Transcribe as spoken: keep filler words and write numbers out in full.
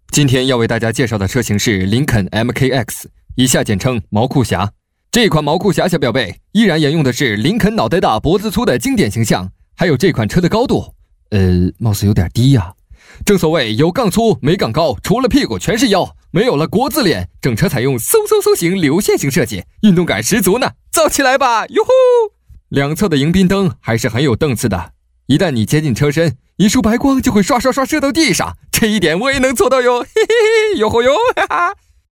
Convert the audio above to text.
今天要为大家介绍的车型是林肯 M K X， 以下简称毛裤侠。这款毛裤侠小表妹依然沿用的是林肯脑袋大脖子粗的经典形象，还有这款车的高度，呃，貌似有点低呀、啊。正所谓有杠粗没杠高，除了屁股全是腰，没有了国字脸，整车采用嗖嗖嗖型流线型设计，运动感十足呢，造起来吧，哟呼！两侧的迎宾灯还是很有档次的，一旦你接近车身，一束白光就会刷刷刷射到地上，这一点我也能做到哟，嘿嘿嘿，哟吼哟，哈哈。